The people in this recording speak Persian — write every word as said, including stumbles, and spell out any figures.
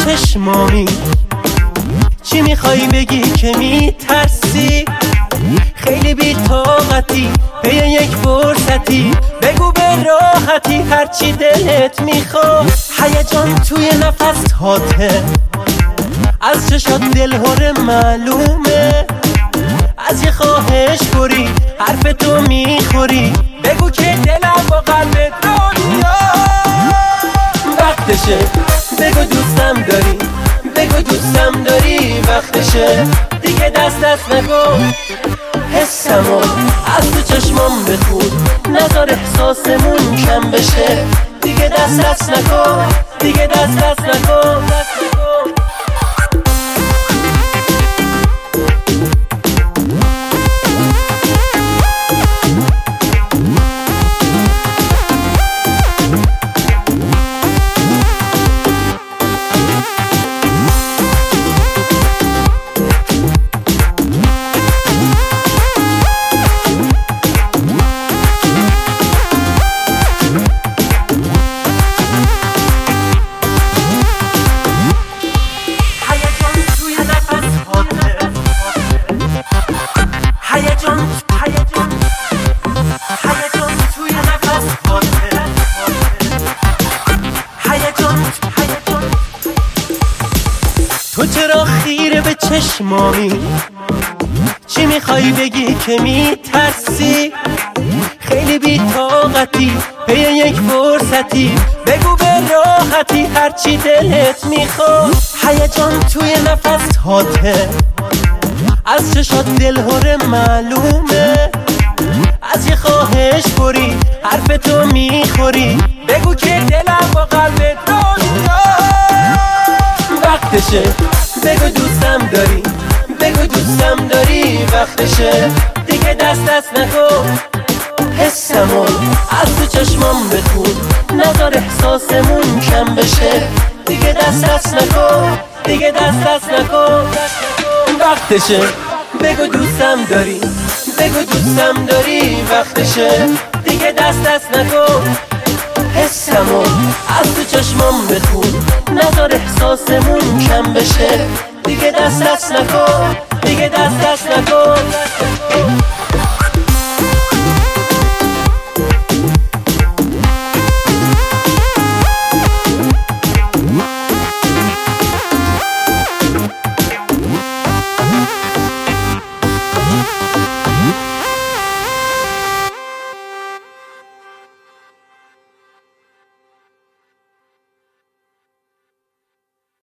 چشمامی، چی میخوای بگی که میترسی؟ خیلی بی طاقتی به یک فرصتی، بگو به راحتی هرچی دلت میخواد. هیجان توی نفس هاته، از چشات دلهوره معلومه، از یه خواهش بری حرف تو میخوری، بگو که دلم با قلبت دنیا وقتشه، بگو دوستم داری، بگو دوستم داری، وقتشه دیگه دست دست نکن حسمو از تو چشمام بخون، نذار احساسمون کم بشه، دیگه دست دست نکن، دیگه دست دست نکن. تو چرا خیره به چشمامی، چی میخوای بگی که میترسی؟ خیلی بی طاقتی به یک فرصتی، بگو به راحتی هرچی دلت میخواد. هیجان توی نفس هاته، از چشات دلهوره معلومه، از یه خواهش بری حرف تو میخوری، بگو که دلم با قلبت دنیا وقتشه، بگو دوستم داری، بگو دوستم داری، وقتشه دیگه دست دست نکن حسمو از تو چشمام بخون، نذار احساسمون کم بشه، دیگه دست دست نکن، دیگه دست دست نکن. وقتشه، بگو دوستم داری، بگو دوستم داری، وقتشه دیگه دست دست نکن حسمو از تو چشمام بخون، نذار احساسمون کم بشه، دیگه دست دست نکن، دیگه دست دست نکن.